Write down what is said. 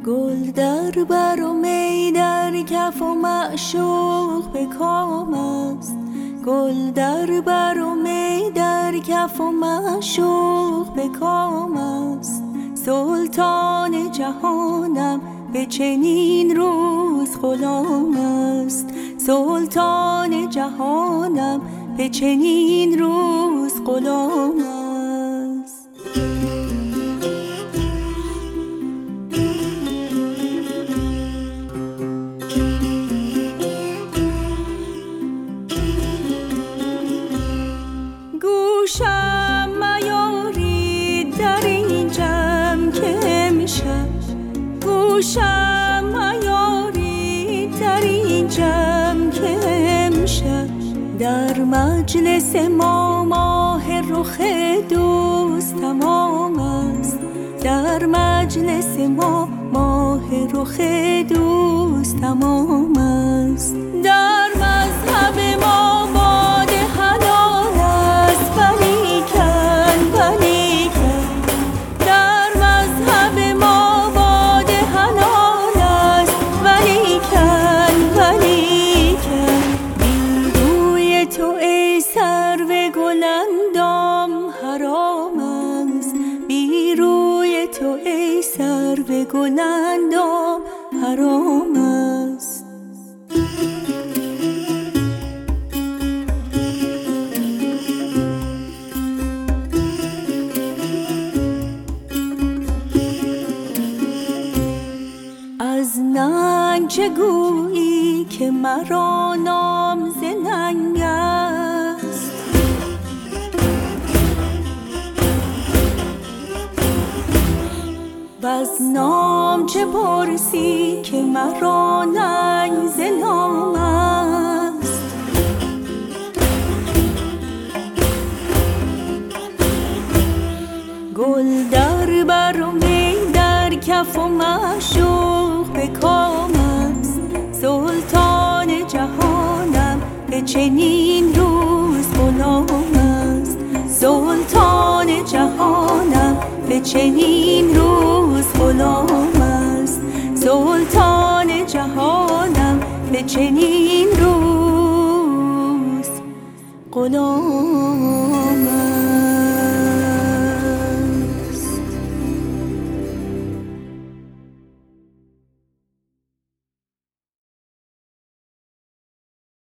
گل در بر و می در کف و معشوق به کام است. گل در بر و می در کف و معشوق به کام است. سلطان جهانم به چنین روز غلام است. سلطان جهانم به چنین روز غلام است. گوشم میارید در این جمع که امشب، گوشم میارید در این جمع که امشب، در مجلس ما ماه رخ دوست تمام است. در مجلس ما ماه رخ دوست تمام است. در مذهب ما باده حلال است، ولیکن در مذهب ما باده حلال است، ولیکن بی روی تو ای سرو گل اندام حرام است. بی روی تو ای سرو گل اندام حرام است. از ننگ چه گویی که مرا نام ز ننگ است. وز نام چه پرسی که مرا ننگ ز نام است. گل در بر و می در کف و معشوق به کام است. سلطان جهانم به چنین روز غلام است. سلطان جهانم به چنین روز غلام است. سلطان جهانم به چنین روز غلام